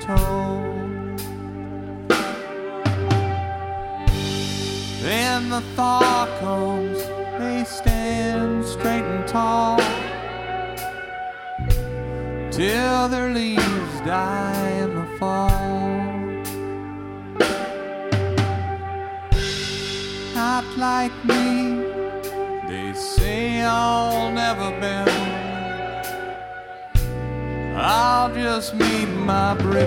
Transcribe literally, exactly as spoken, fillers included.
told. Then the thaw comes, they stand straight and tall, till their leaves die in the fall. Not like me, they say I'll never bend. I'll just meet my brick